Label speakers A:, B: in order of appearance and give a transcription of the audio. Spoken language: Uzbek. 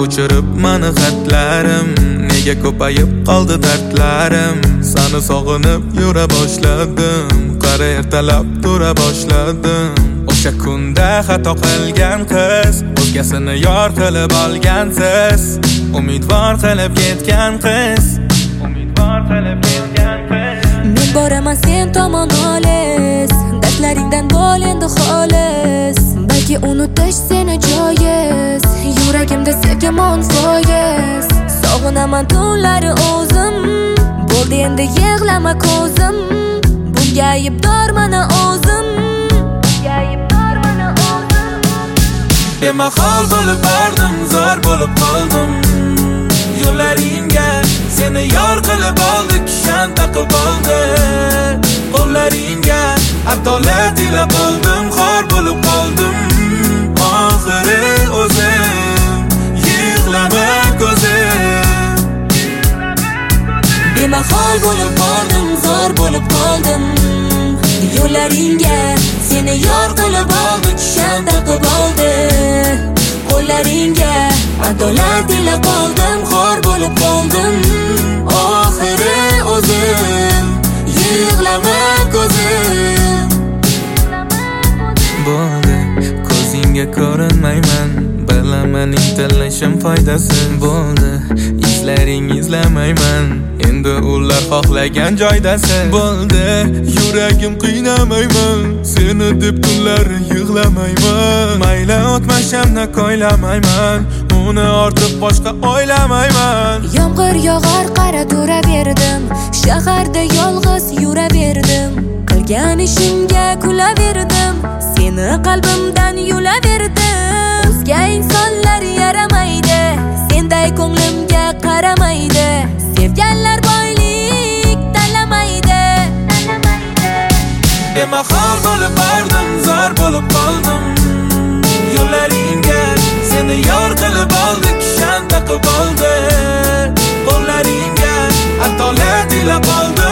A: O'chirib mani xatlarim, nega ko'payib qoldi dardlarim. Seni sog'inib yura boshladim, qara ertalab tura boshladim. O'sha kunda xato qilgan qiz, o'zgasini yor qilib olgansiz. Umidvor qilib ketgan qiz, umidvor qilib ketgan qiz.
B: Men boraman sen tomon olis, dardlaringdan bo'l endi xolis. Balki unutish seni joyiz, yuragimda sevgamon foiz. Sog'inaman tunlari o'zim, bo'ldi endi yig'lama ko'zim. Bunga aybdor mana o'zim, bunga aybdor mana o'zim.
A: Bemahol bo'lib bordim, zor bo'lib qoldim. Yo'llaringga seni yor qilib oldi, kishan taqib oldi. Qo'llaringga adolat ila qoldim, xor bo'lib qoldim. Oxiri o'zim, yig'lama ko'zim.
B: Bemahol bo'lib bordim, zor bo'lib qoldim. Yo'llaringga seni yor qilib oldi, kishan taqib oldi. Qo'llaringga adolat ila qoldim, xor bo'lib qoldim. Oxiri o'zim, yig'lama ko'zim.
A: Bo'ldi, ko'zingga ko'rinmayman, bilaman intilishim foydasi. Bo'ldi, izlaring izlamayman, endi ular xohlagan joydasin. Bo'ldi, yuragim qiynamayman, seni deb tunlar yig'lamayman. Mayli o'tmashamni ko'ylamayman, uni ortiq boshqa o'ylamayman.
B: Yomg'ir yog'ar qara turaverdim, shaharda yolg'iz yuraverdim. Qilgan ishimga kulaverdim, seni qalbimdan yulaverdim. O'zga insonlar yaramaydi, senday ko'nglimga qaramaydi. Sevganlar boylik talamaydi.
A: Bemahol bo'lib bordim, zor bo'lib qoldim. Yo'llaringga seni yor qilib oldi, kishan taqib oldi. Qo'llaringga adolat ila qoldi.